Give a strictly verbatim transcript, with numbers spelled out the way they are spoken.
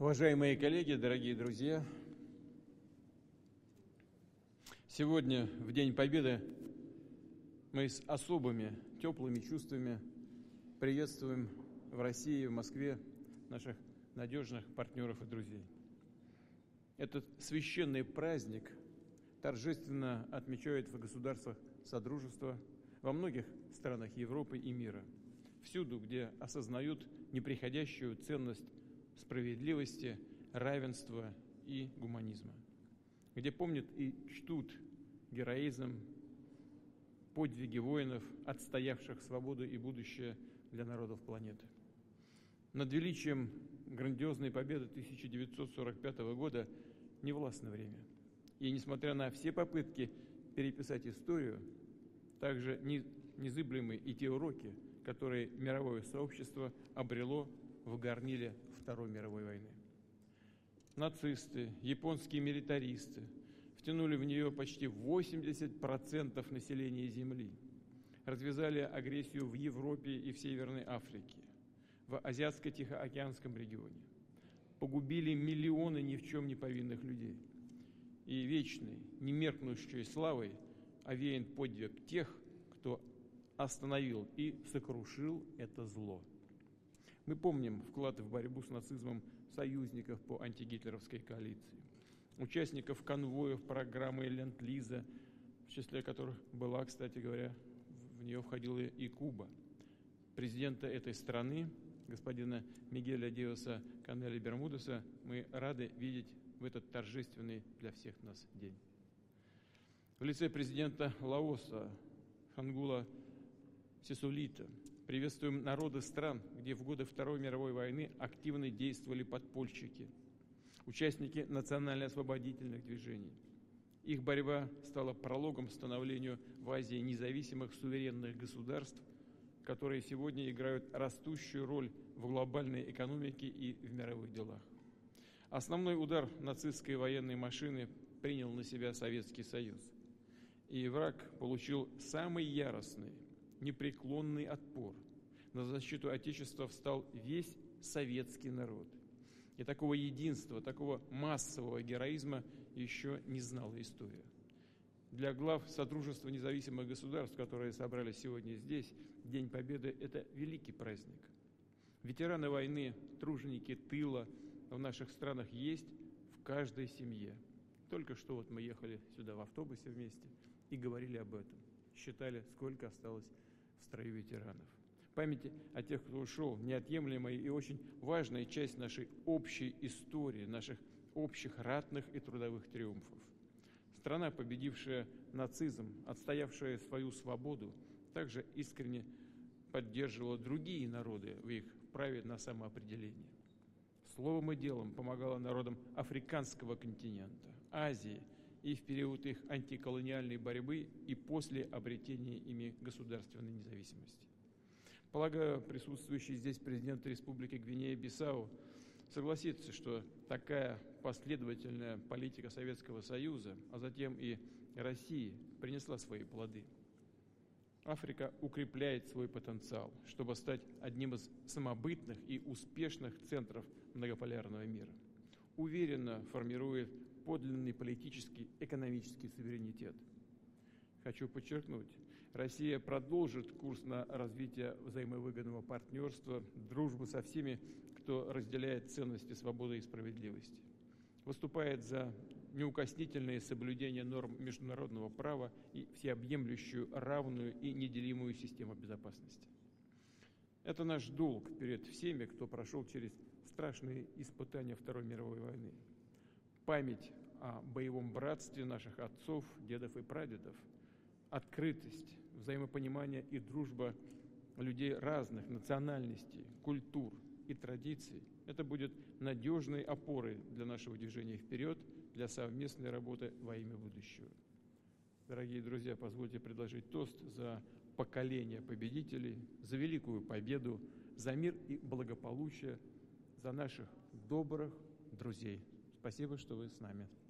Уважаемые коллеги, дорогие друзья, сегодня, в День Победы, мы с особыми теплыми чувствами приветствуем в России, в Москве наших надежных партнеров и друзей. Этот священный праздник торжественно отмечают в государствах Содружества, во многих странах Европы и мира, всюду, где осознают неприходящую ценность справедливости, равенства и гуманизма, где помнят и чтут героизм, подвиги воинов, отстоявших свободу и будущее для народов планеты. Над величием грандиозной победы тысяча девятьсот сорок пятого года не властно время. И несмотря на все попытки переписать историю, также незыблемы и те уроки, которые мировое сообщество обрело в горниле Второй мировой войны. Нацисты, японские милитаристы втянули в нее почти восемьдесят процентов населения Земли, развязали агрессию в Европе и в Северной Африке, в Азиатско-Тихоокеанском регионе, погубили миллионы ни в чем не повинных людей. И вечной, немеркнущей славой овеян подвиг тех, кто остановил и сокрушил это зло. Мы помним вклад в борьбу с нацизмом союзников по антигитлеровской коалиции, участников конвоев программы Ленд-Лиза, в числе которых была, кстати говоря, в нее входила и Куба, президента этой страны, господина Мигеля Диаса Канеля Бермудеса, мы рады видеть в этот торжественный для всех нас день. В лице президента Лаоса Хангула Сисулита приветствуем народы стран, где в годы Второй мировой войны активно действовали подпольщики, участники национально-освободительных движений. Их борьба стала прологом к становлению в Азии независимых суверенных государств, которые сегодня играют растущую роль в глобальной экономике и в мировых делах. Основной удар нацистской военной машины принял на себя Советский Союз, и враг получил самый яростный, непреклонный отпор. На защиту Отечества встал весь советский народ. И такого единства, такого массового героизма еще не знала история. Для глав Содружества независимых государств, которые собрались сегодня здесь, День Победы – это великий праздник. Ветераны войны, труженики тыла в наших странах есть в каждой семье. Только что вот мы ехали сюда в автобусе вместе и говорили об этом. Считали, сколько осталось в строю ветеранов. Память о тех, кто ушел, неотъемлемая и очень важная часть нашей общей истории, наших общих ратных и трудовых триумфов. Страна, победившая нацизм, отстоявшая свою свободу, также искренне поддерживала другие народы в их праве на самоопределение. Словом и делом помогала народам африканского континента, Азии и в период их антиколониальной борьбы и после обретения ими государственной независимости. Полагаю, присутствующий здесь президент Республики Гвинея-Бисау согласится, что такая последовательная политика Советского Союза, а затем и России, принесла свои плоды. Африка укрепляет свой потенциал, чтобы стать одним из самобытных и успешных центров многополярного мира. Уверенно формирует подлинный политический, экономический суверенитет. Хочу подчеркнуть, Россия продолжит курс на развитие взаимовыгодного партнерства, дружбу со всеми, кто разделяет ценности свободы и справедливости. Выступает за неукоснительное соблюдение норм международного права и всеобъемлющую, равную и неделимую систему безопасности. Это наш долг перед всеми, кто прошел через страшные испытания Второй мировой войны. Память о боевом братстве наших отцов, дедов и прадедов, открытость, взаимопонимание и дружба людей разных национальностей, культур и традиций – это будет надежной опорой для нашего движения вперед, для совместной работы во имя будущего. Дорогие друзья, позвольте предложить тост за поколение победителей, за великую победу, за мир и благополучие, за наших добрых друзей. Спасибо, что вы с нами.